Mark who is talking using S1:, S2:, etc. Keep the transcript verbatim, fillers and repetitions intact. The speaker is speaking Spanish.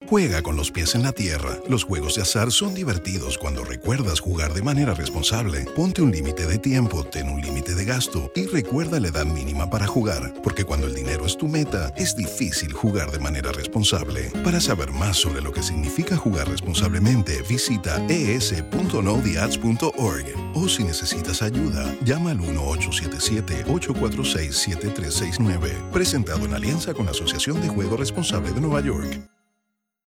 S1: Juega con los pies en la tierra. Los juegos de azar son divertidos cuando recuerdas jugar de manera responsable. Ponte un límite de tiempo, ten un límite de gasto y recuerda la edad mínima para jugar, porque cuando el dinero es tu meta, es difícil jugar de manera responsable. Para saber más sobre lo que significa jugar responsablemente, visita e s punto no the odds punto org o si necesitas ayuda, llama al uno ocho siete siete, ocho cuatro seis, siete tres seis nueve. Presentado en alianza con la Asociación de Juego Responsable de Nueva York.